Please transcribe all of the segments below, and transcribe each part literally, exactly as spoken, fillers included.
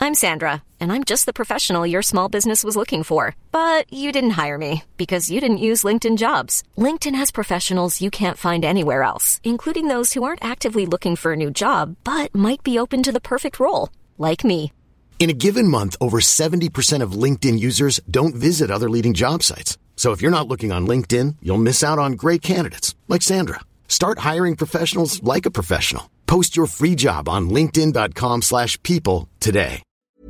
I'm Sandra, and I'm just the professional your small business was looking for. But you didn't hire me because you didn't use LinkedIn Jobs. LinkedIn has professionals you can't find anywhere else, including those who aren't actively looking for a new job, but might be open to the perfect role, like me. In a given month, over seventy percent of LinkedIn users don't visit other leading job sites. So if you're not looking on LinkedIn, you'll miss out on great candidates like Sandra. Start hiring professionals like a professional. Post your free job on linkedin.com slash people today.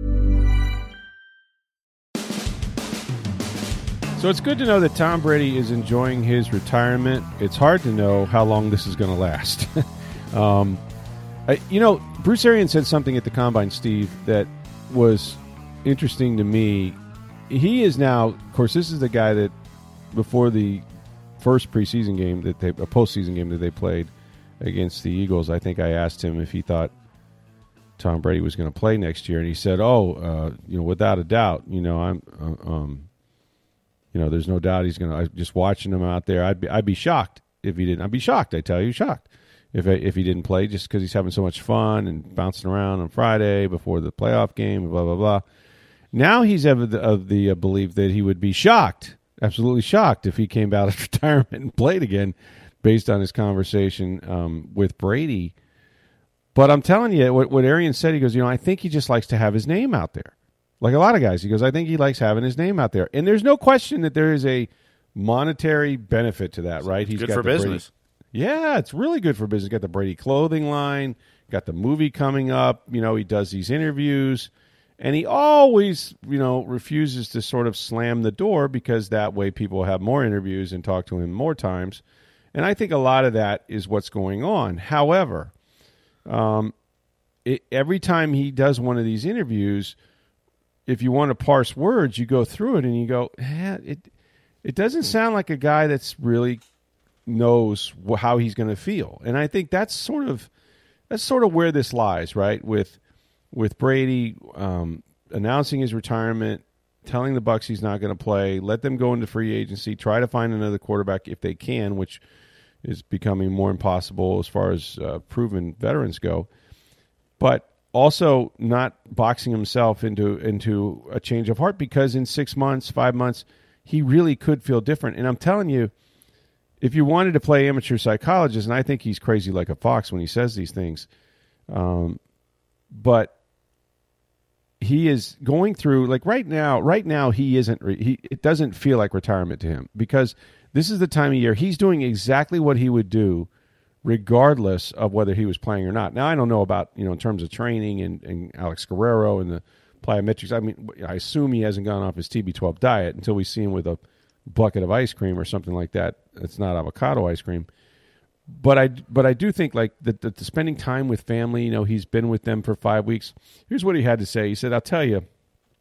So it's good to know that Tom Brady is enjoying his retirement. It's hard to know how long this is going to last. um, I, you know, Bruce Arians said something at the Combine, Steve, that was interesting to me. He is now, of course, this is the guy that before the first preseason game that they, a postseason game that they played against the Eagles, I think I asked him if he thought Tom Brady was going to play next year, and he said, "Oh, uh, you know, without a doubt, you know, I'm, uh, um, you know, there's no doubt he's going to. Just watching him out there, I'd be, I'd be shocked if he didn't. I'd be shocked. I tell you, shocked if I, if he didn't play, just because he's having so much fun and bouncing around on Friday before the playoff game, blah blah blah." Now he's of the, of the uh, belief that he would be shocked, absolutely shocked, if he came out of retirement and played again, based on his conversation um, with Brady. But I'm telling you, what, what Arians said, he goes, you know, I think he just likes to have his name out there. Like a lot of guys, he goes, I think he likes having his name out there. And there's no question that there is a monetary benefit to that, right? He's good got for the business. Brady, yeah, it's really good for business. Got the Brady clothing line, got the movie coming up. You know, he does these interviews. And he always, you know, refuses to sort of slam the door because that way people will have more interviews and talk to him more times. And I think a lot of that is what's going on. However, um, it, every time he does one of these interviews, if you want to parse words, you go through it and you go, eh, it it doesn't sound like a guy that's really knows wh- how he's going to feel. And I think that's sort of that's sort of where this lies, right? With with Brady um, announcing his retirement, telling the Bucs he's not going to play, let them go into free agency, try to find another quarterback if they can, which is becoming more impossible as far as uh, proven veterans go. But also not boxing himself into into a change of heart, because in six months, five months, he really could feel different. And I'm telling you, if you wanted to play amateur psychologist, and I think he's crazy like a fox when he says these things, um, but he is going through, like right now, right now he isn't, he, it doesn't feel like retirement to him, because this is the time of year he's doing exactly what he would do regardless of whether he was playing or not. Now, I don't know about, you know, in terms of training and, and Alex Guerrero and the plyometrics. I mean, I assume he hasn't gone off his T B twelve diet until we see him with a bucket of ice cream or something like that. It's not avocado ice cream. But I, but I do think like the, the, the spending time with family, you know, he's been with them for five weeks. Here's what he had to say. He said, I'll tell you,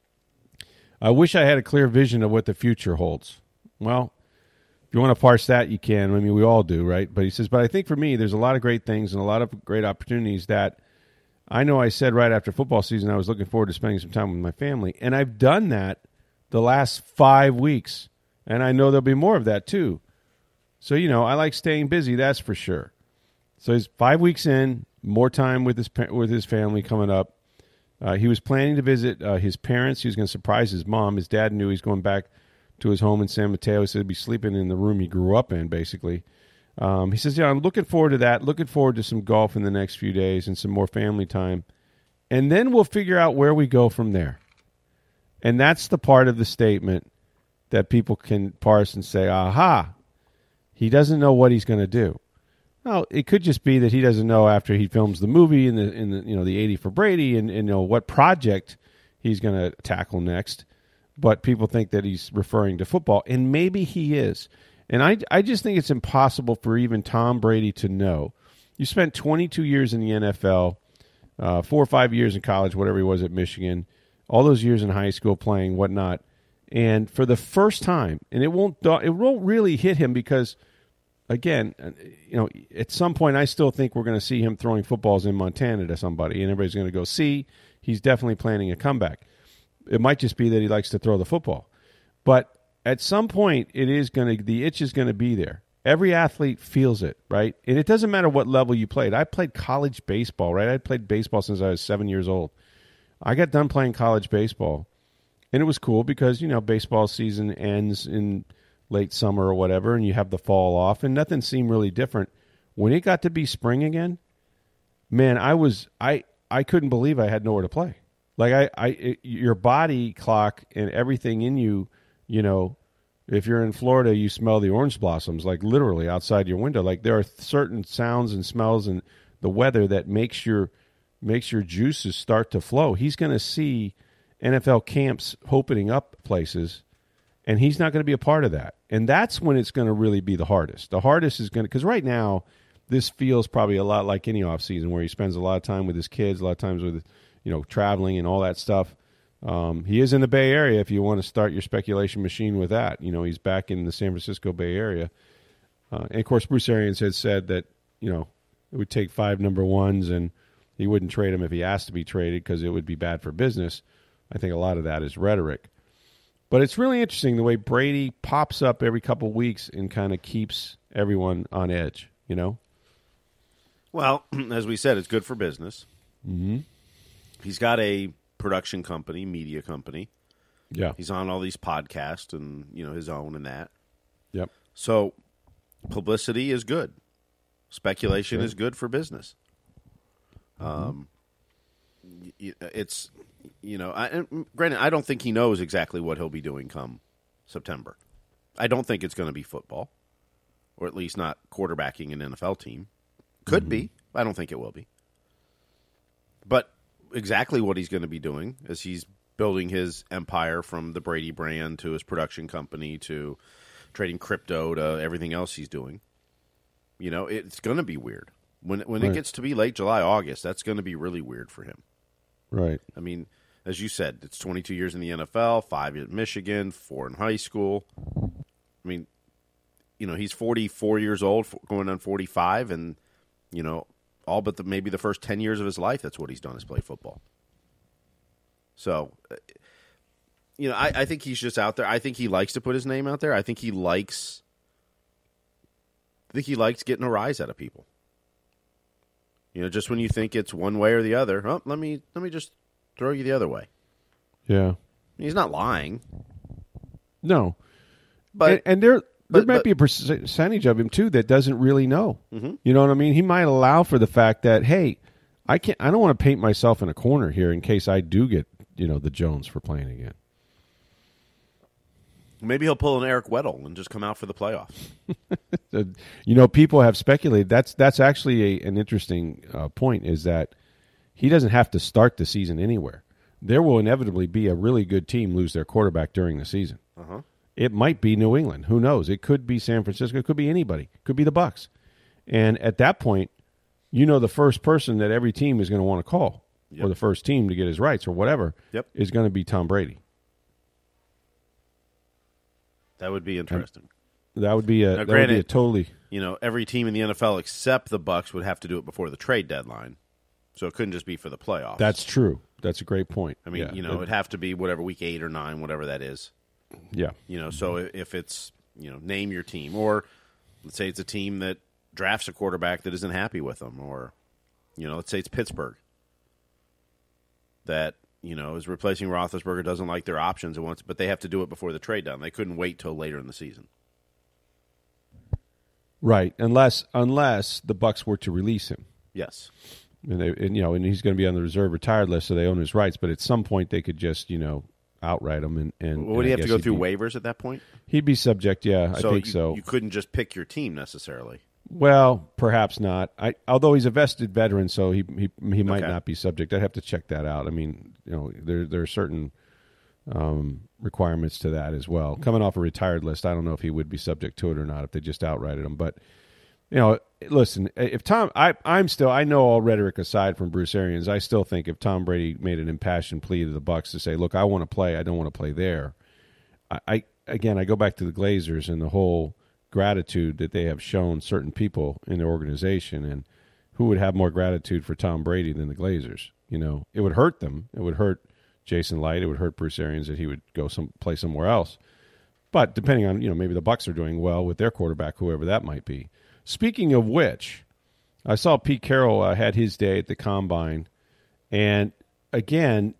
I wish I had a clear vision of what the future holds. Well, if you want to parse that, you can. I mean, we all do, right? But he says, but I think for me, there's a lot of great things and a lot of great opportunities that I know I said right after football season I was looking forward to spending some time with my family. And I've done that the last five weeks. And I know there'll be more of that too. So, you know, I like staying busy, that's for sure. So he's five weeks in, more time with his with his family coming up. Uh, he was planning to visit uh, his parents. He was going to surprise his mom. His dad knew he was going back to his home in San Mateo. He said he'd be sleeping in the room he grew up in, basically. Um, he says, yeah, I'm looking forward to that. Looking forward to some golf in the next few days and some more family time. And then we'll figure out where we go from there. And that's the part of the statement that people can parse and say, aha, he doesn't know what he's going to do. Well, it could just be that he doesn't know after he films the movie in the in the you know the eighty for Brady and, and you know what project he's going to tackle next. But people think that he's referring to football, and maybe he is. And I I just think it's impossible for even Tom Brady to know. You spent twenty-two years in the N F L, uh, four or five years in college, whatever he was at Michigan, all those years in high school playing, whatnot. And for the first time, and it won't it won't really hit him because, again, you know, at some point I still think we're going to see him throwing footballs in Montana to somebody, and everybody's going to go, see, he's definitely planning a comeback. It might just be that he likes to throw the football. But at some point, it is going to the itch is going to be there. Every athlete feels it, right? And it doesn't matter what level you played. I played college baseball, right? I played baseball since I was seven years old. I got done playing college baseball, and it was cool because, you know, baseball season ends in late summer or whatever, and you have the fall off, and nothing seemed really different. When it got to be spring again, man, I was I I couldn't believe I had nowhere to play. Like I, I it, your body clock and everything in you, you know, if you're in Florida, you smell the orange blossoms, like literally outside your window. Like there are certain sounds and smells and the weather that makes your makes your juices start to flow. He's going to see N F L camps opening up places, and he's not going to be a part of that. And that's when it's going to really be the hardest. The hardest is going to, because right now, this feels probably a lot like any offseason where he spends a lot of time with his kids, a lot of times with, you know, traveling and all that stuff. Um, he is in the Bay Area if you want to start your speculation machine with that. You know, he's back in the San Francisco Bay Area. Uh, and, of course, Bruce Arians has said that, you know, it would take five number ones and he wouldn't trade him if he asked to be traded because it would be bad for business. I think a lot of that is rhetoric. But it's really interesting the way Brady pops up every couple weeks and kind of keeps everyone on edge, you know? Well, as we said, it's good for business. Mm-hmm. He's got a production company, media company. Yeah. He's on all these podcasts and, you know, his own and that. Yep. So publicity is good. Speculation Okay. is good for business. Mm-hmm. Um, it's, you know, I, and granted, I don't think he knows exactly what he'll be doing come September. I don't think it's going to be football, or at least not quarterbacking an N F L team. Could Mm-hmm. be. I don't think it will be. But exactly what he's going to be doing is he's building his empire from the Brady brand to his production company to trading crypto to everything else he's doing. You know, it's going to be weird. When when Right. it gets to be late July, August, that's going to be really weird for him. Right. I mean, as you said, it's twenty-two years in the N F L, five at Michigan, four in high school. I mean, you know, he's forty-four years old, going on forty-five, and, you know, all but the, maybe the first ten years of his life, that's what he's done is play football. So, you know, I, I think he's just out there. I think he likes to put his name out there. I think he likes I think he likes getting a rise out of people. You know, just when you think it's one way or the other, oh, let me let me just throw you the other way. Yeah. He's not lying. No. But and, and there there but- might but- be a percentage of him too that doesn't really know. Mm-hmm. You know what I mean? He might allow for the fact that, hey, I can't. I don't want to paint myself in a corner here in case I do get, you know, the Jones for playing again. Maybe he'll pull an Eric Weddle and just come out for the playoffs. Uh, you know, people have speculated. That's that's actually a, an interesting uh, point. Is that he doesn't have to start the season anywhere. There will inevitably be a really good team lose their quarterback during the season. Uh-huh. It might be New England. Who knows? It could be San Francisco. It could be anybody. It could be the Bucs. And at that point, you know, the first person that every team is going to want to call, Yep. or the first team to get his rights or whatever, Yep. is going to be Tom Brady. That would be interesting. That would be a, Now, that would be granted- a totally You know, every team in the N F L except the Bucs would have to do it before the trade deadline. So it couldn't just be for the playoffs. That's true. That's a great point. I mean, Yeah. you know, it'd have to be whatever week eight or nine, whatever that is. yeah. You know, so if it's, you know, name your team, or let's say it's a team that drafts a quarterback that isn't happy with them, or, you know, let's say it's Pittsburgh that, you know, is replacing Roethlisberger, doesn't like their options and wants, but they have to do it before the trade deadline. They couldn't wait till later in the season. Right, unless unless the Bucs were to release him, Yes. and, they, and you know, and he's going to be on the reserve retired list, so they own his rights. But at some point, they could just, you know, outright him, and and Well, would and he I have to guess go he'd through be- waivers at that point? He'd be subject, yeah, I so think you, so. You couldn't just pick your team necessarily. Well, perhaps not. I although he's a vested veteran, so he he he might Okay. not be subject. I'd have to check that out. I mean, you know, there there are certain um, requirements to that as well. Coming off a retired list, I don't know if he would be subject to it or not if they just outrighted him. But you know, listen, if Tom, I I'm still I know all rhetoric aside from Bruce Arians, I still think if Tom Brady made an impassioned plea to the Bucs to say, look, I want to play, I don't want to play there. I, I again, I go back to the Glazers and the whole gratitude that they have shown certain people in their organization, and who would have more gratitude for Tom Brady than the Glazers? You know, it would hurt them. It would hurt Jason Light. It would hurt Bruce Arians that he would go some play somewhere else. But depending on, you know, maybe the Bucs are doing well with their quarterback, whoever that might be. Speaking of which, I saw Pete Carroll uh, had his day at the Combine, and again,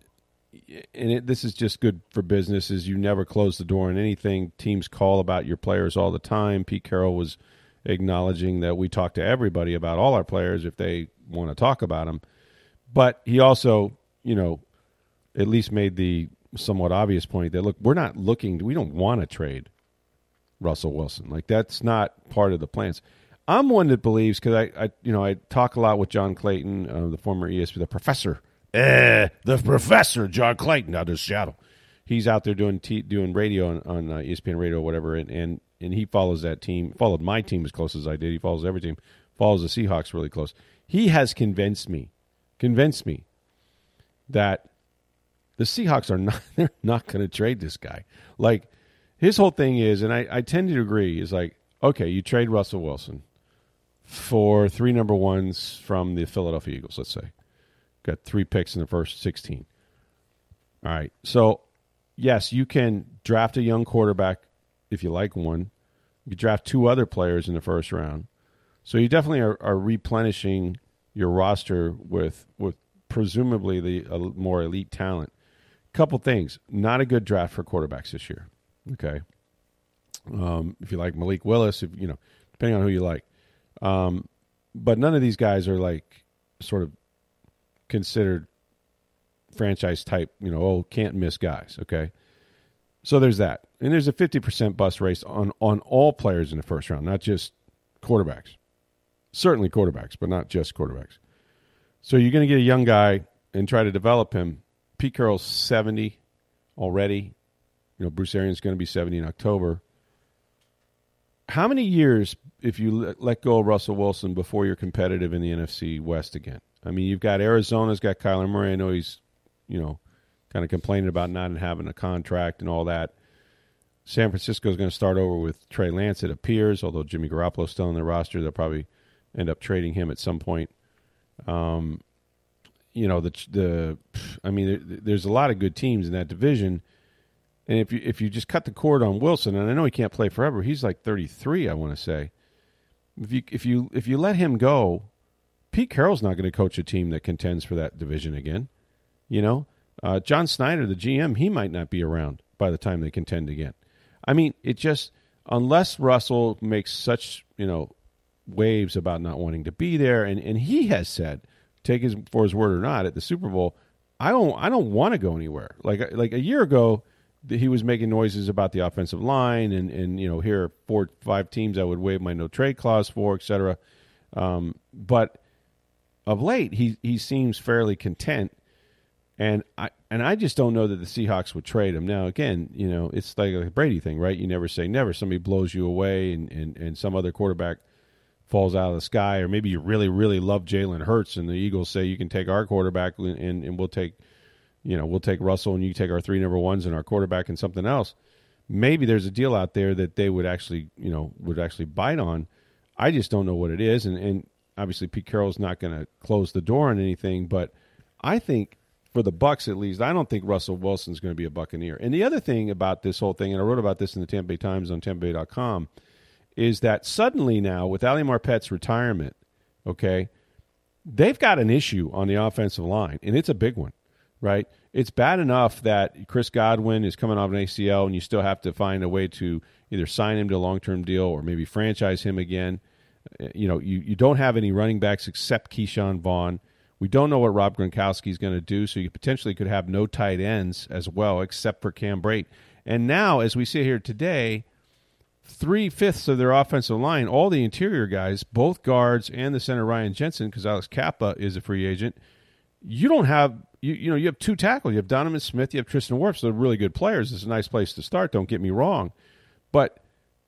and it, this is just good for business, is you never close the door on anything. Teams call about your players all the time. Pete Carroll was acknowledging that we talk to everybody about all our players if they want to talk about them. But he also, you know, at least made the somewhat obvious point that, look, we're not looking, we don't want to trade Russell Wilson. Like, that's not part of the plans. I'm one that believes, because I, I, you know, I talk a lot with John Clayton, uh, the former E S P N, the professor, eh, the professor, John Clayton, out of Seattle. He's out there doing t- doing radio on, on uh, E S P N radio or whatever, and, and and he follows that team, followed my team as close as I did. He follows every team, follows the Seahawks really close. He has convinced me, convinced me that the Seahawks are not, they're not going to trade this guy. Like, his whole thing is, and I, I tend to agree, is like, okay, you trade Russell Wilson for three number ones from the Philadelphia Eagles, let's say. Got three picks in the first sixteen. All right, so yes, you can draft a young quarterback if you like one. You can draft two other players in the first round. So you definitely are, are replenishing your roster with with presumably the uh, more elite talent. Couple things. Not a good draft for quarterbacks this year. Okay. Um, if you like Malik Willis, if you know, depending on who you like. Um, but none of these guys are like sort of considered franchise type, you know, oh, can't miss guys. Okay. So there's that. And there's a fifty percent bust rate on, on all players in the first round, not just quarterbacks. Certainly quarterbacks, but not just quarterbacks. So you're going to get a young guy and try to develop him. Pete Carroll's seventy already. You know, Bruce Arians is going to be seventy in October. How many years, if you let, let go of Russell Wilson, before you're competitive in the N F C West again? I mean, you've got Arizona's got Kyler Murray. I know he's, you know, kind of complaining about not having a contract and all that. San Francisco's going to start over with Trey Lance, it appears, although Jimmy Garoppolo's still on their roster. They'll probably end up trading him at some point. Um, you know, the the I mean, there, there's a lot of good teams in that division. And if you if you just cut the cord on Wilson, and I know he can't play forever, he's like thirty-three, I want to say. If you if you if you let him go, Pete Carroll's not going to coach a team that contends for that division again. You know, uh, John Snyder, the G M, he might not be around by the time they contend again. I mean, it just, unless Russell makes such, you know, waves about not wanting to be there, and, and he has said, take his for his word or not, at the Super Bowl, I don't I don't want to go anywhere. Like like a year ago, he was making noises about the offensive line, and, and you know, here are four, five teams I would waive my no-trade clause for, et cetera. Um, but of late, he he seems fairly content, and I and I just don't know that the Seahawks would trade him. Now, again, you know, it's like a Brady thing, right? You never say never. Somebody blows you away, and, and, and some other quarterback falls out of the sky, or maybe you really, really love Jalen Hurts, and the Eagles say you can take our quarterback, and, and, and we'll take, you know, we'll take Russell, and you take our three number ones and our quarterback and something else. Maybe there's a deal out there that they would actually, you know, would actually bite on. I just don't know what it is, and, and obviously Pete Carroll's not going to close the door on anything, but I think for the Bucs at least, I don't think Russell Wilson's going to be a Buccaneer. And the other thing about this whole thing, and I wrote about this in the Tampa Bay Times on tampa bay dot com, is that suddenly now, with Ali Marpet's retirement, okay, they've got an issue on the offensive line, and it's a big one, right? It's bad enough that Chris Godwin is coming off an A C L, and you still have to find a way to either sign him to a long-term deal or maybe franchise him again. You know, you, you don't have any running backs except Keyshawn Vaughn. We don't know what Rob Gronkowski is going to do, so you potentially could have no tight ends as well, except for Cam Brate. And now, as we sit here today, three-fifths of their offensive line, all the interior guys, both guards and the center Ryan Jensen, because Alex Kappa is a free agent, you don't have, you, you know, you have two tackles. You have Donovan Smith, you have Tristan Wirfs. They're really good players. It's a nice place to start, don't get me wrong. But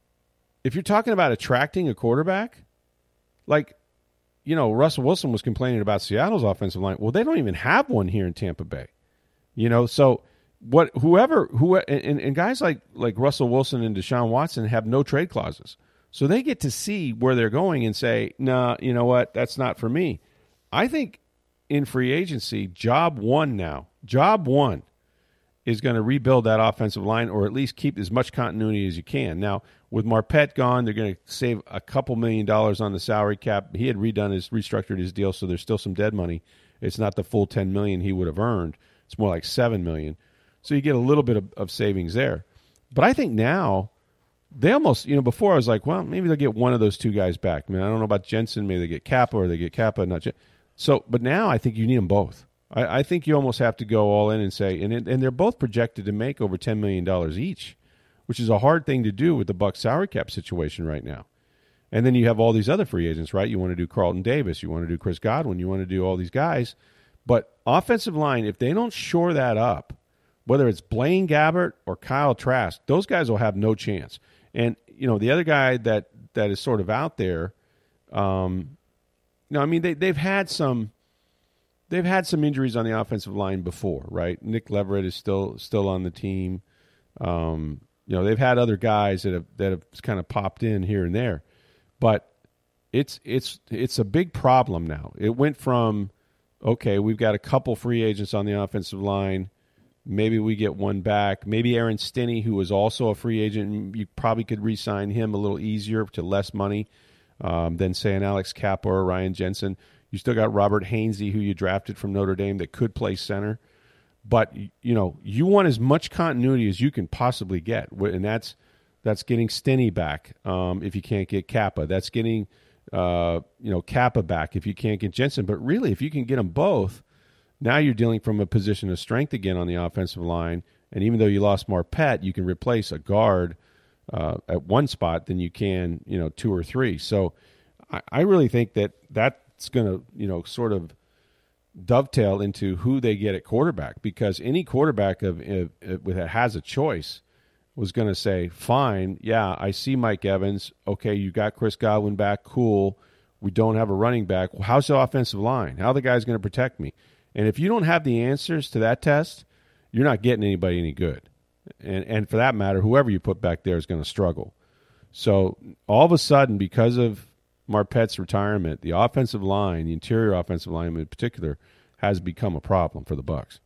if you're talking about attracting a quarterback, like, you know, Russell Wilson was complaining about Seattle's offensive line. Well, they don't even have one here in Tampa Bay. You know, so what? Whoever, who, and, and guys like like Russell Wilson and Deshaun Watson have no trade clauses, so they get to see where they're going and say, "Nah, you know what? That's not for me." I think in free agency, job one now, job one is going to rebuild that offensive line, or at least keep as much continuity as you can. Now, with Marpet gone, they're going to save a couple million dollars on the salary cap. He had redone his, restructured his deal, so there's still some dead money. It's not the full ten million dollars he would have earned. It's more like seven million dollars. So you get a little bit of, of savings there. But I think now they almost, you know, before I was like, well, maybe they'll get one of those two guys back. I mean, I don't know about Jensen. Maybe they get Kappa or they get Kappa, not Jen- So, but now I think you need them both. I, I think you almost have to go all in and say, and it, and they're both projected to make over ten million dollars each, which is a hard thing to do with the Bucs salary cap situation right now. And then you have all these other free agents, right? You want to do Carlton Davis, you want to do Chris Godwin, you want to do all these guys. But offensive line, if they don't shore that up, whether it's Blaine Gabbert or Kyle Trask, those guys will have no chance. And, you know, the other guy that, that is sort of out there, um, you know, I mean, they, they've had some they've had some injuries on the offensive line before, right? Nick Leverett is still still on the team. Um, you know, they've had other guys that have that have kind of popped in here and there. But it's it's it's a big problem now. It went from, okay, we've got a couple free agents on the offensive line. Maybe we get one back. Maybe Aaron Stinney, who was also a free agent, you probably could re-sign him a little easier to less money um, than, say, an Alex Kappa or Ryan Jensen. You still got Robert Hainsey, who you drafted from Notre Dame, that could play center. But, you know, you want as much continuity as you can possibly get, and that's that's getting Stinney back um, if you can't get Kappa. That's getting, uh, you know, Kappa back if you can't get Jensen. But really, if you can get them both, now you're dealing from a position of strength again on the offensive line. And even though you lost Marpet, you can replace a guard uh, at one spot than you can, you know, two or three. So I, I really think that that's going to, you know, sort of dovetail into who they get at quarterback, because any quarterback of, of, of that has a choice was going to say, fine, yeah, I see Mike Evans. Okay, you got Chris Godwin back. Cool. We don't have a running back. Well, how's the offensive line? How are the guys going to protect me? And if you don't have the answers to that test, you're not getting anybody any good. And and for that matter, whoever you put back there is going to struggle. So all of a sudden, because of Marpet's retirement, the offensive line, the interior offensive line in particular, has become a problem for the Bucs.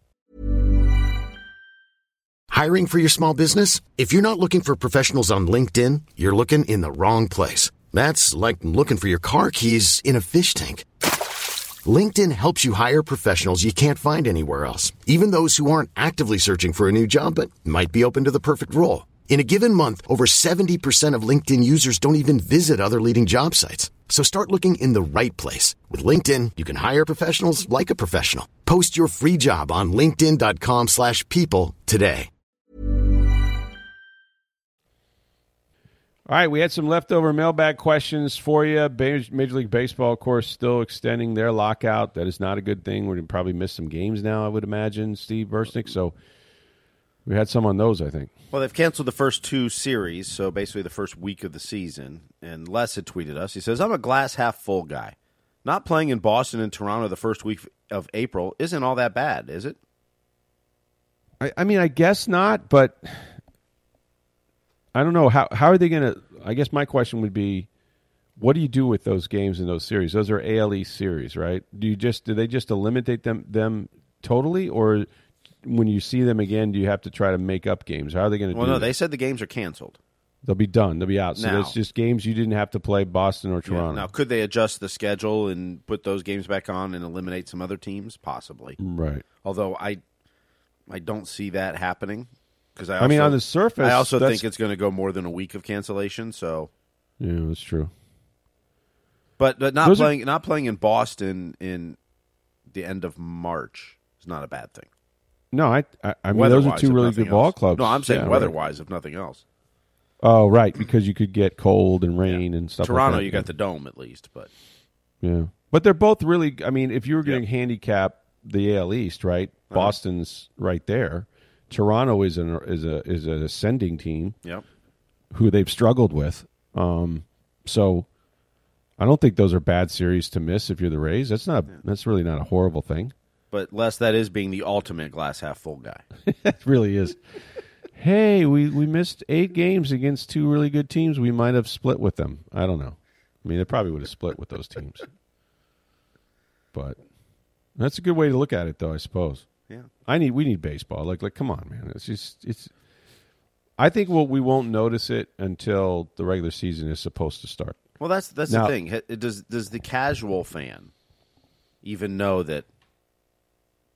Hiring for your small business? If you're not looking for professionals on LinkedIn, you're looking in the wrong place. That's like looking for your car keys in a fish tank. LinkedIn helps you hire professionals you can't find anywhere else, even those who aren't actively searching for a new job but might be open to the perfect role. In a given month, over seventy percent of LinkedIn users don't even visit other leading job sites. So start looking in the right place. With LinkedIn, you can hire professionals like a professional. Post your free job on linkedin.com slash people today. All right, we had some leftover mailbag questions for you. Major League Baseball, of course, still extending their lockout. That is not a good thing. We're going to probably miss some games now, I would imagine, Steve Versnick. So we had some on those, I think. Well, they've canceled the first two series, so basically the first week of the season. And Les had tweeted us. He says, I'm a glass half full guy. Not playing in Boston and Toronto the first week of April isn't all that bad, is it? I, I mean, I guess not, but I don't know. How how are they going to – I guess my question would be, what do you do with those games in those series? Those are A L East series, right? Do you just do they just eliminate them them totally, or when you see them again, do you have to try to make up games? How are they going to well, do no, that? They said the games are canceled. They'll be done. They'll be out. So now, it's just games you didn't have to play, Boston or Toronto. Yeah, now, could they adjust the schedule and put those games back on and eliminate some other teams? Possibly. Right. Although I I don't see that happening. Because I, I mean, on the surface, I also that's... think it's going to go more than a week of cancellation. So, yeah, that's true. But but not Those playing are... not playing in Boston in the end of March is not a bad thing. No, I I, I mean those are two really good else. ball clubs. No, I'm saying yeah, weather-wise, right. if nothing else. Oh, right, because you could get cold and rain yeah. and stuff. Toronto, like that. you got the dome at least, but yeah, but they're both really. I mean, if you were going to yep. handicap the A L East, right? Uh-huh. Boston's right there. Toronto is an is a is an ascending team, yep. who they've struggled with. Um, so I don't think those are bad series to miss if you're the Rays. That's not yeah. that's really not a horrible thing. But Les, that is being the ultimate glass half full guy. It really is. Hey, we, we missed eight games against two really good teams. We might have split with them. I don't know. I mean, they probably would have split with those teams. But that's a good way to look at it, though, I suppose. Yeah, I need we need baseball. Like like, come on, man. It's just it's. I think we'll, we won't notice it until the regular season is supposed to start. Well, that's that's now, the thing. Does does the casual fan even know that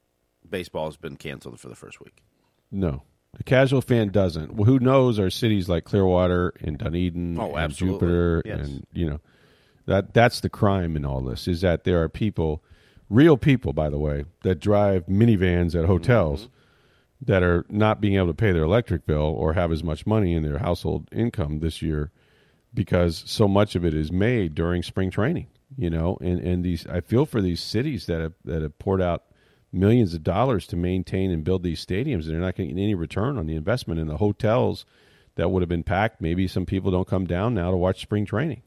baseball has been canceled for the first week. No. The casual fan doesn't. Well, who knows are cities like Clearwater and Dunedin oh, and absolutely. Jupiter yes. and, you know, that that's the crime in all this, is that there are people, real people, by the way, that drive minivans at hotels mm-hmm. that are not being able to pay their electric bill or have as much money in their household income this year because so much of it is made during spring training, you know, and, and these, I feel for these cities that have, that have poured out millions of dollars to maintain and build these stadiums, and they're not getting any return on the investment in the hotels that would have been packed. Maybe some people don't come down now to watch spring training.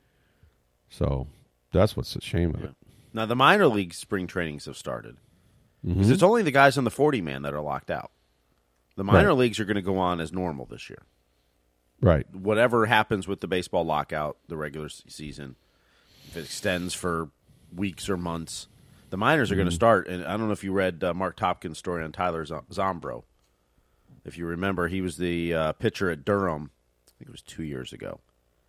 So that's what's the shame of yeah. it. Now, the minor league spring trainings have started. Because Mm-hmm. it's only the guys on the forty-man that are locked out. The minor right. leagues are going to go on as normal this year. Right. Whatever happens with the baseball lockout, the regular season, if it extends for weeks or months, the minors are going to start, and I don't know if you read uh, Mark Topkin's story on Tyler Zombro. If you remember, he was the uh, pitcher at Durham, I think it was two years ago,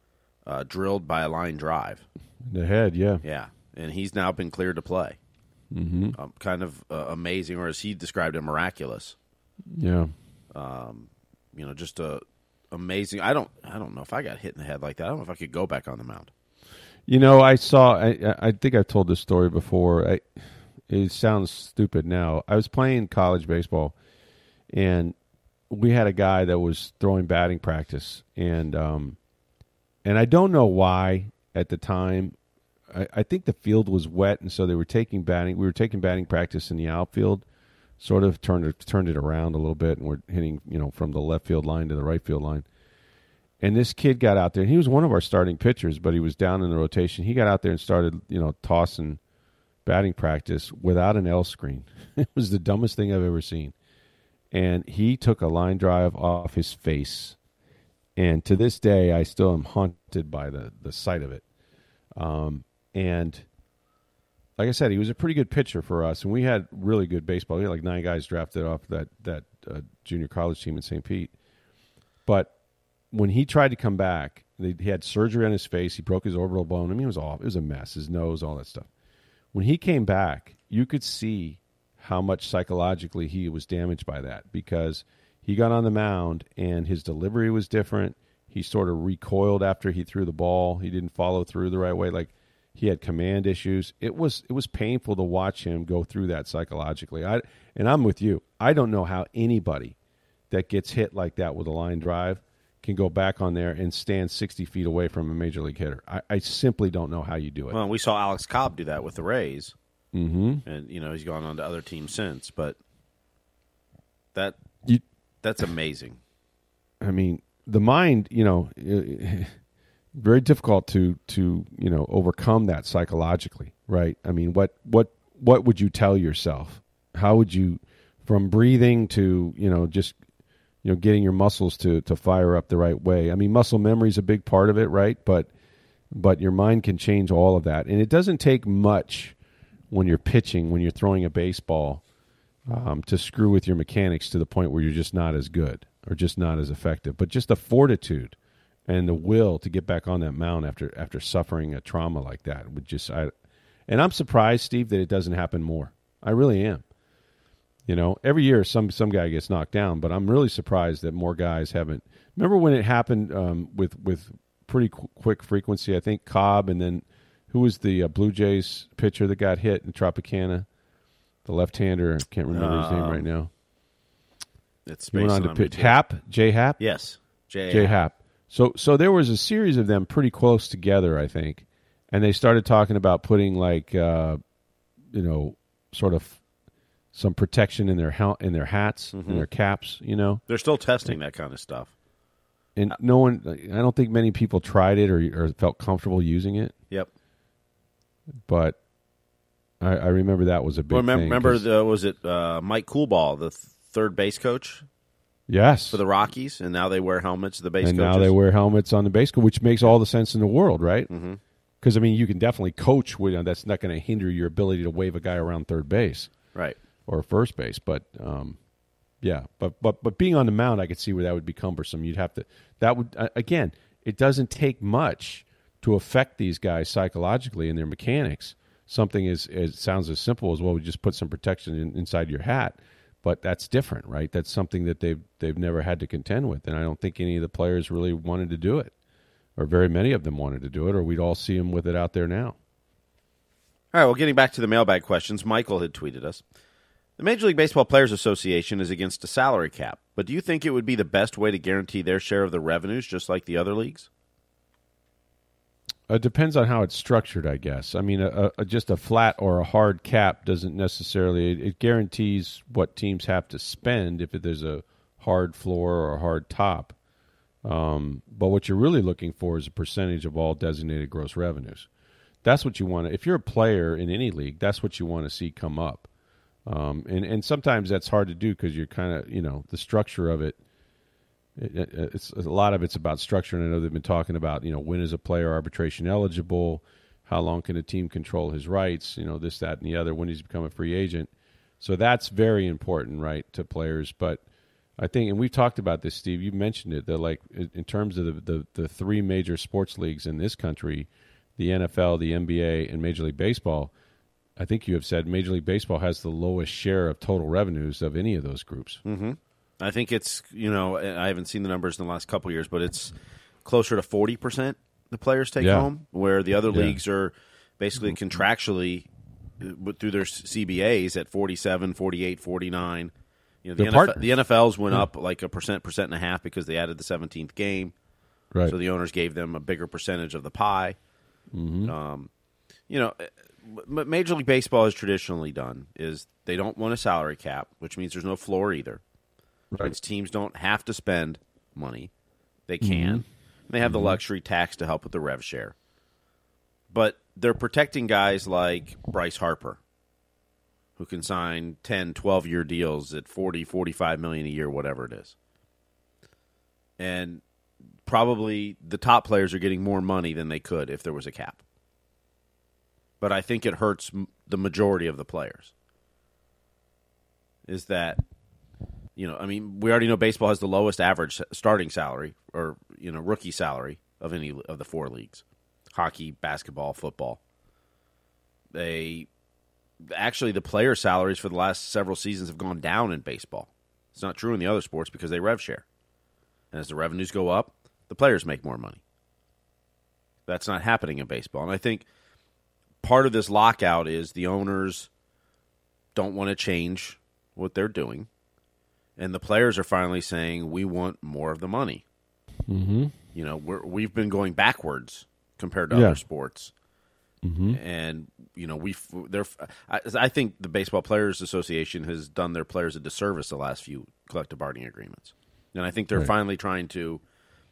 uh, drilled by a line drive. The head, yeah. Yeah, and he's now been cleared to play. Mm-hmm. Um, kind of uh, amazing, or as he described it, miraculous. Yeah. Um, you know, just a amazing. I don't, I don't know if I got hit in the head like that. I don't know if I could go back on the mound. You know, I saw, I, I think I've told this story before. I, it sounds stupid now. I was playing college baseball, and we had a guy that was throwing batting practice. And um, and I don't know why at the time. I, I think the field was wet, and so they were taking batting. We were taking batting practice in the outfield, sort of turned it, turned it around a little bit, and we're hitting, you know, from the left field line to the right field line. And this kid got out there, and he was one of our starting pitchers, but he was down in the rotation. He got out there and started, you know, tossing batting practice without an L screen. It was the dumbest thing I've ever seen. And he took a line drive off his face. And to this day, I still am haunted by the, the sight of it. Um, and like I said, he was a pretty good pitcher for us, and we had really good baseball. We had like nine guys drafted off that, that uh, junior college team in Saint Pete. But when he tried to come back, they, he had surgery on his face. He broke his orbital bone. I mean, it was all it was a mess. His nose, all that stuff. When he came back, you could see how much psychologically he was damaged by that, because he got on the mound and his delivery was different. He sort of recoiled after he threw the ball. He didn't follow through the right way. Like, he had command issues. It was it was painful to watch him go through that psychologically. I and I'm with you. I don't know how anybody that gets hit like that with a line drive can go back on there and stand sixty feet away from a major league hitter. I, I simply don't know how you do it. Well, we saw Alex Cobb do that with the Rays, mm-hmm. and you know he's gone on to other teams since. But that you, that's amazing. I mean, the mind, you know, very difficult to to you know overcome that psychologically, right? I mean, what what what would you tell yourself? How would you, from breathing to you know just you know, getting your muscles to, to fire up the right way. I mean, muscle memory is a big part of it, right? But but your mind can change all of that. And it doesn't take much when you're pitching, when you're throwing a baseball, um, to screw with your mechanics to the point where you're just not as good or just not as effective. But just the fortitude and the will to get back on that mound after after suffering a trauma like that would just I, and I'm surprised, Steve, that it doesn't happen more. I really am. You know, every year some some guy gets knocked down, but I'm really surprised that more guys haven't. Remember when it happened um, with with pretty qu- quick frequency? I think Cobb, and then who was the uh, Blue Jays pitcher that got hit in Tropicana? The left-hander, I can't remember um, his name right now. It's he went on to pitch. Too. Hap, J Hap. Yes, J J Hap. So so there was a series of them pretty close together, I think, and they started talking about putting like uh, you know sort of some protection in their hel- in their hats, mm-hmm. in their caps, you know. They're still testing that kind of stuff. And no one, I don't think many people tried it or, or felt comfortable using it. Yep. But I, I remember that was a big well, remember, thing. Remember, the, was it uh, Mike Coolball, the th- third base coach? Yes. For the Rockies, and now they wear helmets, the base and coaches. And now they wear helmets on the base coach, which makes all the sense in the world, right? Because, mm-hmm. I mean, you can definitely coach. With, you know, that's not going to hinder your ability to wave a guy around third base. Right. Or first base, but um, yeah, but but but being on the mound, I could see where that would be cumbersome. You'd have to that would uh, again, it doesn't take much to affect these guys psychologically and their mechanics. something is it sounds as simple as, well, we just put some protection in, inside your hat. But that's different, right? That's something that they've they've never had to contend with, and I don't think any of the players really wanted to do it, or very many of them wanted to do it, or we'd all see them with it out there now. All right, well, getting back to the mailbag questions, Michael had tweeted us. The Major League Baseball Players Association is against a salary cap, but do you think it would be the best way to guarantee their share of the revenues, just like the other leagues? It depends on how it's structured, I guess. I mean, a, a, just a flat or a hard cap doesn't necessarily – it guarantees what teams have to spend if there's a hard floor or a hard top. Um, but what you're really looking for is a percentage of all designated gross revenues. That's what you want to – if you're a player in any league, that's what you want to see come up. Um, and, and sometimes that's hard to do because you're kind of – you know, the structure of it – It, it, it's a lot of it's about structure, and I know they've been talking about, you know, when is a player arbitration eligible, how long can a team control his rights, you know, this, that, and the other, when he's become a free agent. So that's very important, right, to players. But I think, and we've talked about this, Steve, you mentioned it, that like in terms of the, the, the three major sports leagues in this country, the N F L, the N B A, and Major League Baseball, I think you have said Major League Baseball has the lowest share of total revenues of any of those groups. Mm-hmm. I think it's, you know, I haven't seen the numbers in the last couple of years, but it's closer to forty percent the players take yeah. home, where the other yeah. leagues are basically contractually through their C B As at forty-seven, forty-eight, forty-nine. You know, the, N F L, the N F L's went yeah. up like a percent, percent and a half because they added the seventeenth game. Right. So the owners gave them a bigger percentage of the pie. Mm-hmm. Um, you know, what Major League Baseball has traditionally done is they don't want a salary cap, which means there's no floor either. Right. Means teams don't have to spend money. They can. Mm-hmm. They have mm-hmm. the luxury tax to help with the rev share. But they're protecting guys like Bryce Harper, who can sign ten, twelve-year deals at forty, forty-five million dollars a year, whatever it is. And probably the top players are getting more money than they could if there was a cap. But I think it hurts the majority of the players. Is that... You know, I mean, we already know baseball has the lowest average starting salary or, you know, rookie salary of any of the four leagues. Hockey, basketball, football. They actually, the player salaries for the last several seasons have gone down in baseball. It's not true in the other sports because they rev share. And as the revenues go up, the players make more money. That's not happening in baseball. And I think part of this lockout is the owners don't want to change what they're doing. And the players are finally saying, we want more of the money. Mm-hmm. You know, we're, we've been going backwards compared to yeah. other sports. Mm-hmm. And, you know, we they're I, I think the Baseball Players Association has done their players a disservice the last few collective bargaining agreements. And I think they're right. finally trying to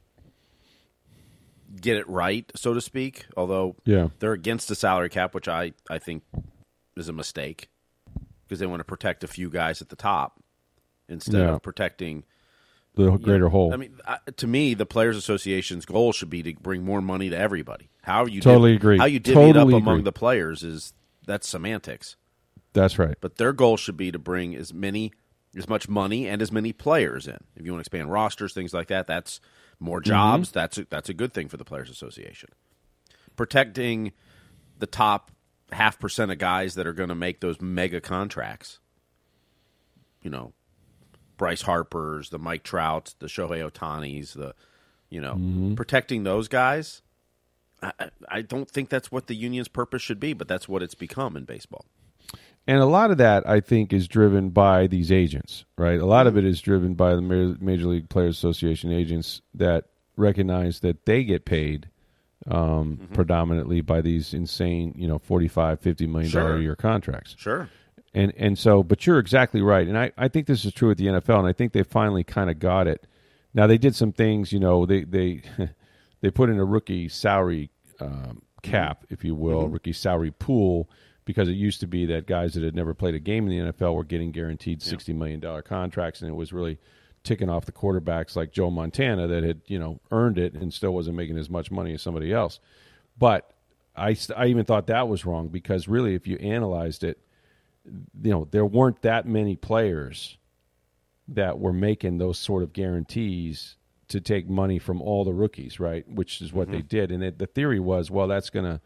get it right, so to speak, although yeah. they're against the salary cap, which I, I think is a mistake because they want to protect a few guys at the top. Instead yeah. of protecting the greater know, whole. I mean, I, to me, the Players Association's goal should be to bring more money to everybody. How you totally div- agree. How you divvy totally it up agree. among the players is that's semantics. That's right. But their goal should be to bring as many, as much money and as many players in. If you want to expand rosters, things like that, that's more jobs. Mm-hmm. That's a, that's a good thing for the Players Association. Protecting the top half percent of guys that are going to make those mega contracts. You know. Bryce Harper's, the Mike Trouts, the Shohei Ohtani's, the, you know, mm-hmm. protecting those guys. I, I don't think that's what the union's purpose should be, but that's what it's become in baseball. And a lot of that, I think, is driven by these agents, right? A lot mm-hmm. of it is driven by the Major League Players Association agents that recognize that they get paid um, mm-hmm. predominantly by these insane, you know, forty-five, fifty million dollars sure. a year contracts. Sure. And and so, but you're exactly right. And I, I think this is true at the N F L, and I think they finally kind of got it. Now, they did some things, you know, they they, they put in a rookie salary um, cap, if you will, mm-hmm. rookie salary pool, because it used to be that guys that had never played a game in the N F L were getting guaranteed sixty million dollars contracts, and it was really ticking off the quarterbacks like Joe Montana that had, you know, earned it and still wasn't making as much money as somebody else. But I, I even thought that was wrong because really if you analyzed it, you know, there weren't that many players that were making those sort of guarantees to take money from all the rookies, right? Which is what mm-hmm. they did. And it, the theory was, well, that's going to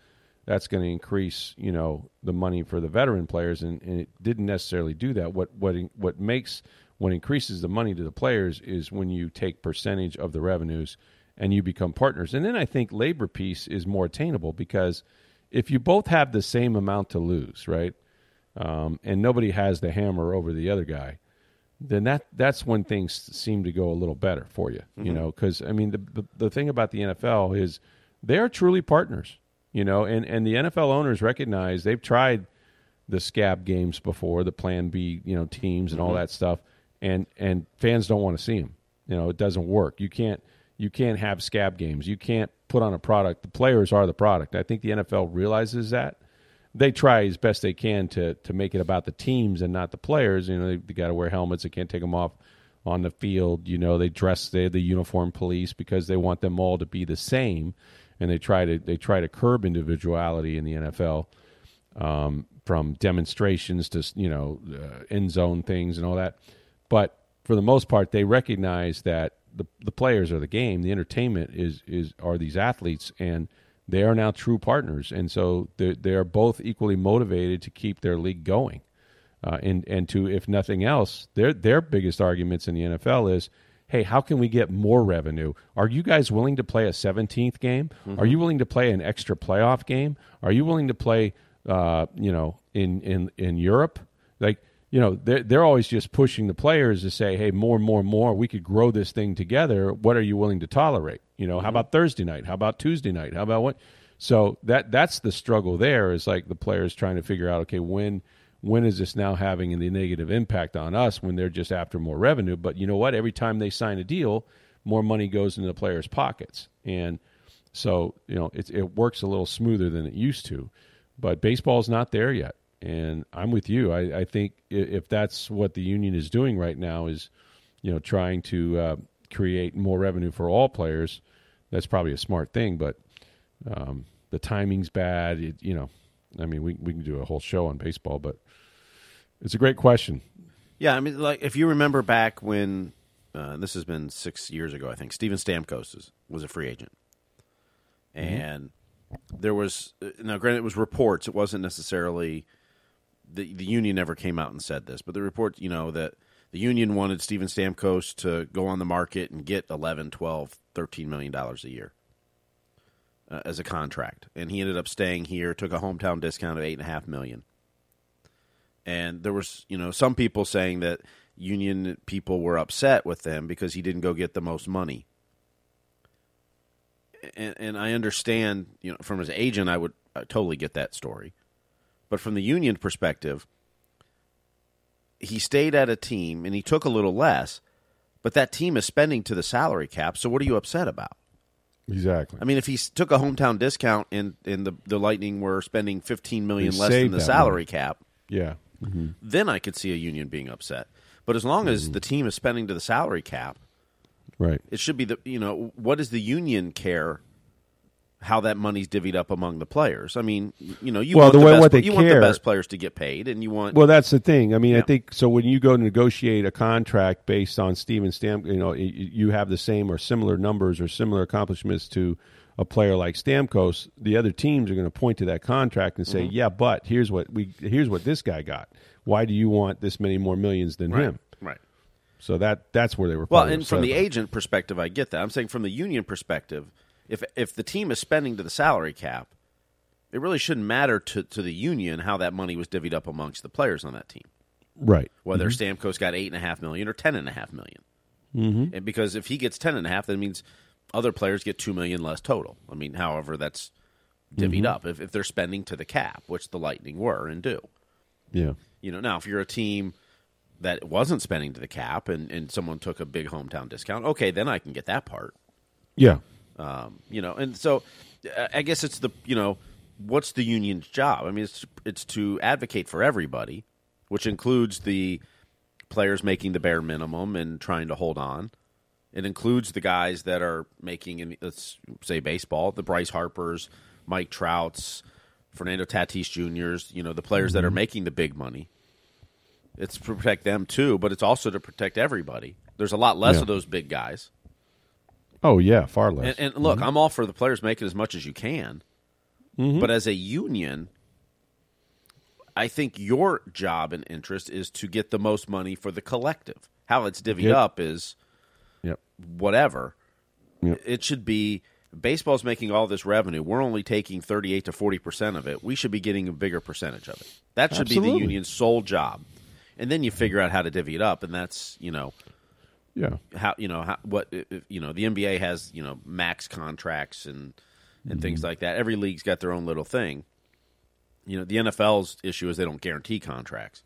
that's going to increase, you know, the money for the veteran players, and, and it didn't necessarily do that. What what what makes what increases the money to the players is when you take percentage of the revenues and you become partners. And then I think labor piece is more attainable, because if you both have the same amount to lose, right, um, and nobody has the hammer over the other guy, then that that's when things seem to go a little better for you, mm-hmm. you know, because, I mean, the, the the thing about the N F L is they are truly partners. You know, and, and the N F L owners recognize they've tried the scab games before, the Plan B, you know, teams and all mm-hmm. that stuff, and and fans don't want to see them. You know, it doesn't work. You can't you can't have scab games. You can't put on a product. The players are the product. I think the N F L realizes that. They try as best they can to to make it about the teams and not the players. You know, they, they got to wear helmets. They can't take them off on the field. You know, they dress the the uniform police because they want them all to be the same. And they try to they try to curb individuality in the N F L, um, from demonstrations to, you know, uh, end zone things and all that. But for the most part, they recognize that the the players are the game. The entertainment is is are these athletes, and they are now true partners. And so they they are both equally motivated to keep their league going, uh, and and to, if nothing else, their their biggest arguments in the N F L is, hey, how can we get more revenue? Are you guys willing to play a seventeenth game? Mm-hmm. Are you willing to play an extra playoff game? Are you willing to play, uh, you know, in, in, in Europe? Like, you know, they're, they're always just pushing the players to say, hey, more, more, more. We could grow this thing together. What are you willing to tolerate? You know, mm-hmm. how about Thursday night? How about Tuesday night? How about what? So that that's the struggle there, is like the players trying to figure out, okay, when – when is this now having the negative impact on us when they're just after more revenue? But you know what? Every time they sign a deal, more money goes into the players' pockets. And so, you know, it, it works a little smoother than it used to. But baseball's not there yet. And I'm with you. I, I think if that's what the union is doing right now, is, you know, trying to uh, create more revenue for all players, that's probably a smart thing. But um, the timing's bad. It, you know, I mean, we we can do a whole show on baseball, but it's a great question. Yeah, I mean, like, if you remember back when, uh, this has been six years ago, I think, Steven Stamkos was, was a free agent. And mm-hmm. there was, now granted, it was reports. It wasn't necessarily, the, the union never came out and said this, but the report, you know, that the union wanted Steven Stamkos to go on the market and get eleven, twelve, thirteen million dollars a year uh, as a contract. And he ended up staying here, took a hometown discount of eight and a half million dollars. And there was, you know, some people saying that union people were upset with him because he didn't go get the most money. And, and I understand, you know, from his agent, I would I totally get that story. But from the union perspective, he stayed at a team and he took a little less, but that team is spending to the salary cap. So what are you upset about? Exactly. I mean, if he took a hometown discount and, and the, the Lightning were spending fifteen million dollars less than the salary money. cap, yeah. Mm-hmm. then I could see a union being upset. But as long as mm-hmm. the team is spending to the salary cap, right, it should be the, you know, what does the union care how that money's divvied up among the players? I mean, you know, you, well, want, the the way, best, what they you care, want the best players to get paid, and you want... Well, that's the thing. I mean, yeah. I think, so when you go to negotiate a contract based on Steven Stamkos, you know, you have the same or similar numbers or similar accomplishments to a player like Stamkos, the other teams are going to point to that contract and say, mm-hmm. yeah, but here's what we here's what this guy got. Why do you want this many more millions than right. him? Right. So that that's where they were. Well, and from the about. agent perspective, I get that. I'm saying from the union perspective, if if the team is spending to the salary cap, it really shouldn't matter to, to the union how that money was divvied up amongst the players on that team. Right. Whether mm-hmm. Stamkos got eight and a half million or ten and a half million. Mm-hmm. And because if he gets ten and a half, that means other players get two million less total. I mean, however, that's divvied mm-hmm. up if, if they're spending to the cap, which the Lightning were and do. Yeah. You know, now if you're a team that wasn't spending to the cap and, and someone took a big hometown discount, okay, then I can get that part. Yeah. Um, you know, and so I guess it's the, you know, what's the union's job? I mean, it's it's to advocate for everybody, which includes the players making the bare minimum and trying to hold on. It includes the guys that are making, in, let's say, baseball, the Bryce Harpers, Mike Trouts, Fernando Tatis Juniors, you know, the players mm-hmm. that are making the big money. It's to protect them, too, but it's also to protect everybody. There's a lot less yeah. of those big guys. Oh, yeah, far less. And, and look, mm-hmm. I'm all for the players making as much as you can. Mm-hmm. But as a union, I think your job and interest is to get the most money for the collective. How it's divvied Yep. up is Yep. whatever. Yep. It should be baseball's making all this revenue. We're only taking thirty-eight to forty percent of it. We should be getting a bigger percentage of it. That should Absolutely. be the union's sole job. And then you figure out how to divvy it up, and that's, you know, Yeah. how you know how what you know the N B A has, you know, max contracts and and Mm-hmm. things like that. Every league's got their own little thing. You know, the N F L's issue is they don't guarantee contracts.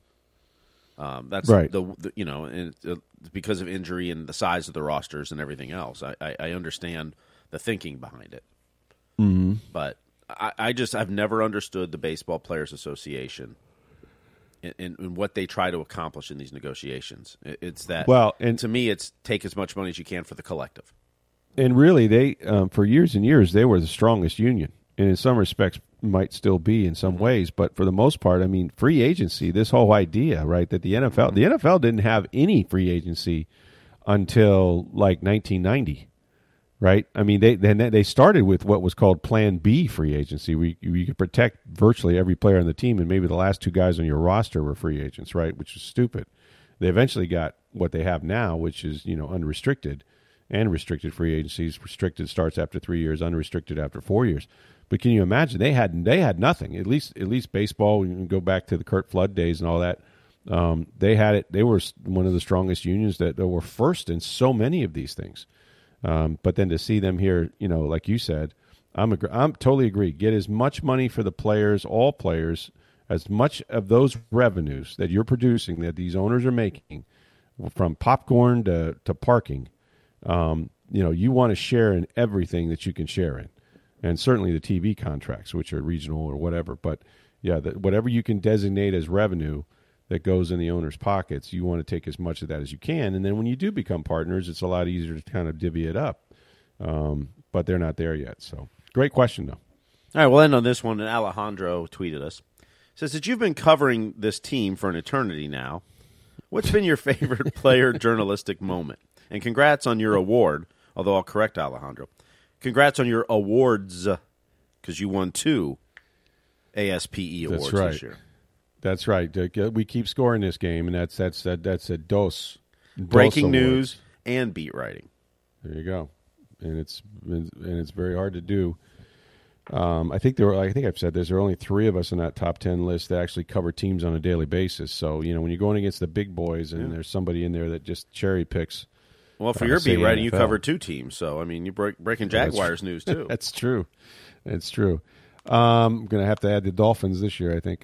Um, that's Right. the, the you know, and uh, because of injury and the size of the rosters and everything else. I, I, I understand the thinking behind it, Mm-hmm. but I, I just I've never understood the Baseball Players Association and, and, and what they try to accomplish in these negotiations. It, it's that Well, and- to me, it's take as much money as you can for the collective. And really, they um, for years and years they were the strongest union, and in some respects might still be in some ways. But for the most part, I mean, free agency. This whole idea, right, that the N F L, the N F L didn't have any free agency until like nineteen ninety, right? I mean, they then they started with what was called Plan B free agency. We you could protect virtually every player on the team, and maybe the last two guys on your roster were free agents, right? Which is stupid. They eventually got what they have now, which is, you know, unrestricted. And restricted free agencies. Restricted starts after three years, unrestricted after four years. But can you imagine they had they had nothing? At least at least baseball. You can go back to the Curt Flood days and all that. Um, they had it. They were one of the strongest unions that, that were first in so many of these things. Um, but then to see them here, you know, like you said, I'm agree, I'm totally agree. Get as much money for the players, all players, as much of those revenues that you're producing, that these owners are making, from popcorn to to parking. Um, you know, you want to share in everything that you can share in, and certainly the T V contracts, which are regional or whatever. But yeah, the, whatever you can designate as revenue that goes in the owner's pockets, you want to take as much of that as you can. And then when you do become partners, it's a lot easier to kind of divvy it up. Um, but they're not there yet. So great question, though. All right, we'll end on this one. And Alejandro tweeted us. Says that you've been covering this team for an eternity now. What's been your favorite player journalistic moment? And congrats on your award, although I'll correct Alejandro. Congrats on your awards, because you won two A S P E awards That's right. this year. That's right. Uh, We keep scoring this game, and that's that's that, that's a dose. Breaking dose news awards. and beat writing. There you go, and it's and it's very hard to do. Um, I think there were. I think I've said this. There are only three of us in that top ten list that actually cover teams on a daily basis. So you know, when you're going against the big boys, and yeah. there's somebody in there that just cherry picks. Well, for uh, your beat writing, N F L. you covered two teams. So I mean, you break breaking Jaguars news too. That's true. It's true. Um, I'm going to have to add the Dolphins this year, I think.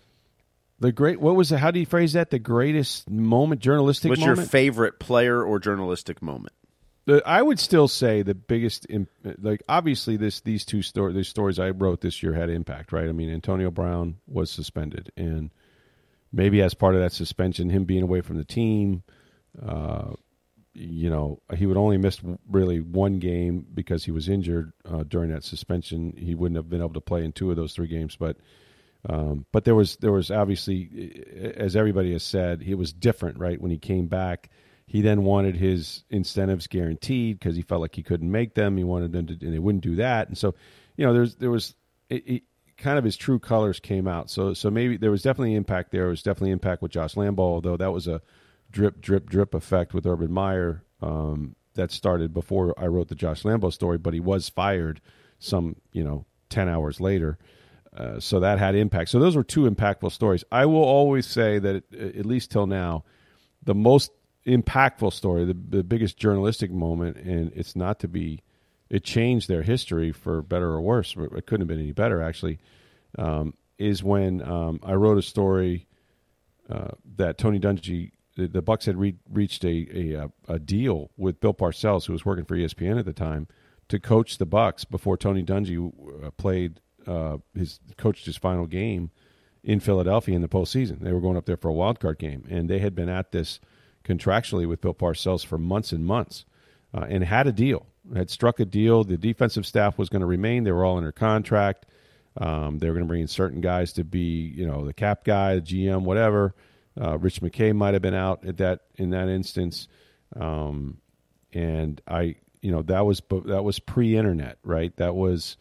The great. What was it? How do you phrase that? The greatest moment, journalistic. What's moment? your favorite player or journalistic moment? The, I would still say the biggest, like obviously this these two story these stories I wrote this year had impact, right? I mean, Antonio Brown was suspended, and maybe as part of that suspension, him being away from the team, uh, you know, he would only miss really one game because he was injured uh, during that suspension. He wouldn't have been able to play in two of those three games, but um, but there was there was obviously, as everybody has said, he was different, right? When he came back. He then wanted his incentives guaranteed because he felt like he couldn't make them. He wanted them to, and they wouldn't do that. And so, you know, there's there was it, it, kind of his true colors came out. So so maybe there was definitely impact there. There was definitely impact with Josh Lambo, although that was a drip, drip, drip effect with Urban Meyer um, that started before I wrote the Josh Lambo story. But he was fired some, you know, ten hours later. Uh, so that had impact. So those were two impactful stories. I will always say that, it, at least till now, the most impactful story, the, the biggest journalistic moment, and it's not to be, it changed their history for better or worse. It couldn't have been any better, actually, um, is when um, I wrote a story uh, that Tony Dungy, the, the Bucs had re- reached a, a a deal with Bill Parcells, who was working for E S P N at the time, to coach the Bucs before Tony Dungy uh, played uh, his coached his final game in Philadelphia in the postseason. They were going up there for a wild card game, and they had been at this contractually with Bill Parcells for months and months, uh, and had a deal, had struck a deal. The defensive staff was going to remain. They were all under contract. Um, they were going to bring in certain guys to be, you know, the cap guy, the G M, whatever. Uh, Rich McKay might have been out at that in that instance, um, and I, you know, that was that was pre-internet, right? That was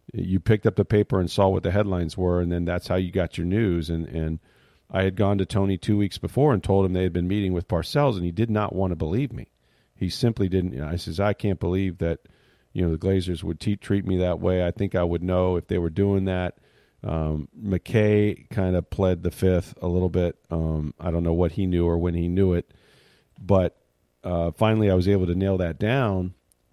you picked up the paper and saw what the headlines were, and then that's how you got your news. And, and I had gone to Tony two weeks before and told him they had been meeting with Parcells, and he did not want to believe me. He simply didn't. You know, I says, I can't believe that, you know, the Glazers would te- treat me that way. I think I would know if they were doing that. Um, McKay kind of pled the fifth a little bit. Um, I don't know what he knew or when he knew it, but uh, finally I was able to nail that down,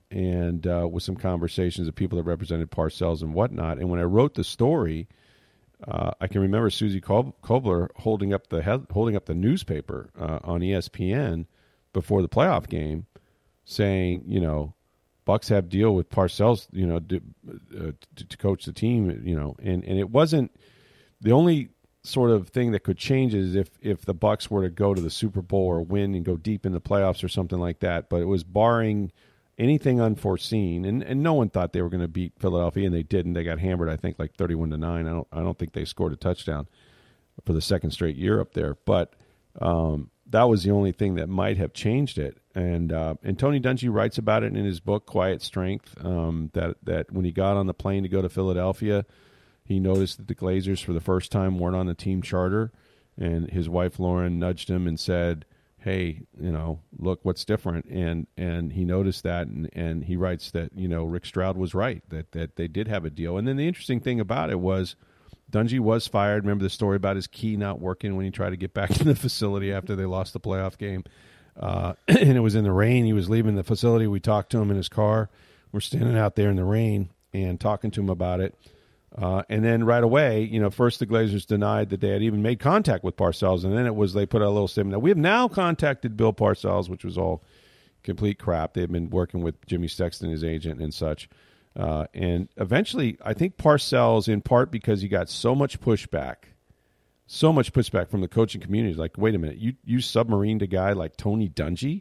and uh, with some conversations of people that represented Parcells and whatnot. And when I wrote the story, uh, I can remember Susie Kobler holding up the head, holding up the newspaper uh, on E S P N before the playoff game, saying, you know, Bucks have deal with Parcells, you know, to, uh, to, to coach the team, you know, and, and it wasn't the only sort of thing that could change is if, if the Bucks were to go to the Super Bowl or win and go deep in the playoffs or something like that. But it was barring anything unforeseen, and, and no one thought they were going to beat Philadelphia, and they didn't. They got hammered, I think, like thirty-one to nine. I don't I don't think they scored a touchdown for the second straight year up there, but um, that was the only thing that might have changed it. And uh, and Tony Dungy writes about it in his book, Quiet Strength, um, that, that when he got on the plane to go to Philadelphia, he noticed that the Glazers for the first time weren't on the team charter, and his wife Lauren nudged him and said, hey, you know, look what's different. And and he noticed that, and, and he writes that, you know, Rick Stroud was right, that, that they did have a deal. And then the interesting thing about it was Dungy was fired. Remember the story about his key not working when he tried to get back in the facility after they lost the playoff game? Uh, and it was in the rain. He was leaving the facility. We talked to him in his car. We're standing out there in the rain and talking to him about it. Uh, and then right away, you know, first the Glazers denied that they had even made contact with Parcells, and then it was they put out a little statement. Now, we have now contacted Bill Parcells, which was all complete crap. They've been working with Jimmy Sexton, his agent, and such. Uh, and eventually, I think Parcells, in part because he got so much pushback, so much pushback from the coaching community, like, wait a minute, you you submarined a guy like Tony Dungy,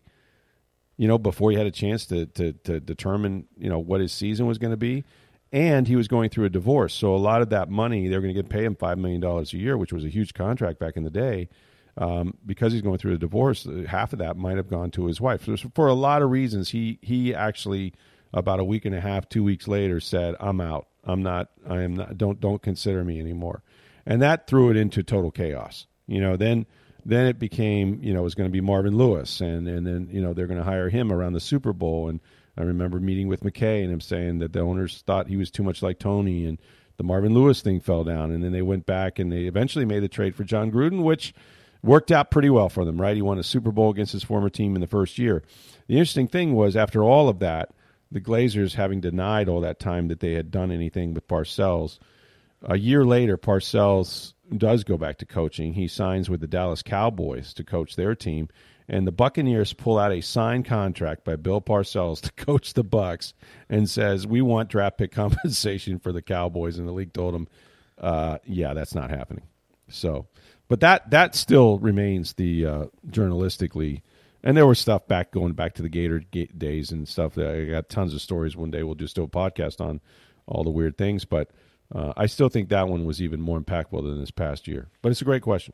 you know, before he had a chance to to, to determine, you know, what his season was going to be. And he was going through a divorce. So a lot of that money, they're going to get pay him five million dollars a year, which was a huge contract back in the day. Um, because he's going through a divorce, half of that might have gone to his wife. So for a lot of reasons, he he actually, about a week and a half, two weeks later, said, I'm out. I'm not, I am not, don't don't consider me anymore. And that threw it into total chaos. You know, then then it became, you know, it was going to be Marvin Lewis. And, and then, you know, they're going to hire him around the Super Bowl. And I remember meeting with McKay and him saying that the owners thought he was too much like Tony, and the Marvin Lewis thing fell down. And then they went back and they eventually made the trade for John Gruden, which worked out pretty well for them, right? He won a Super Bowl against his former team in the first year. The interesting thing was, after all of that, the Glazers, having denied all that time that they had done anything with Parcells, a year later, Parcells does go back to coaching. He signs with the Dallas Cowboys to coach their team. And the Buccaneers pull out a signed contract by Bill Parcells to coach the Bucs, and says, we want draft pick compensation for the Cowboys. And the league told him, uh, yeah, that's not happening. So, but that that still remains the uh, journalistically. And there was stuff back going back to the Gator days and stuff. I got tons of stories. One day we'll just do a podcast on all the weird things. But uh, I still think that one was even more impactful than this past year. But it's a great question.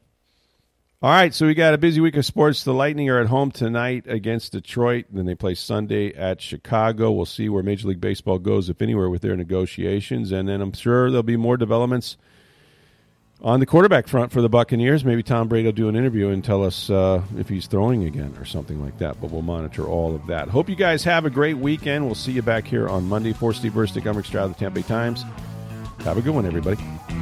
All right, so we got a busy week of sports. The Lightning are at home tonight against Detroit. Then they play Sunday at Chicago. We'll see where Major League Baseball goes, if anywhere, with their negotiations. And then I'm sure there'll be more developments on the quarterback front for the Buccaneers. Maybe Tom Brady will do an interview and tell us uh, if he's throwing again or something like that. But we'll monitor all of that. Hope you guys have a great weekend. We'll see you back here on Monday. For Steve Burstick, I'm Rick Stroud of the Tampa Bay Times. Have a good one, everybody.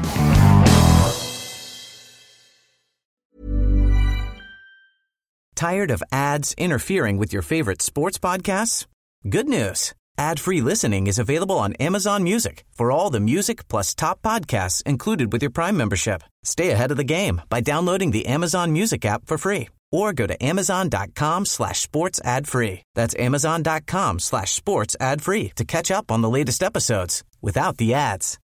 Tired of ads interfering with your favorite sports podcasts? Good news. Ad-free listening is available on Amazon Music for all the music plus top podcasts included with your Prime membership. Stay ahead of the game by downloading the Amazon Music app for free, or go to amazon.com slash sports ad free. That's amazon.com slash sports ad free to catch up on the latest episodes without the ads.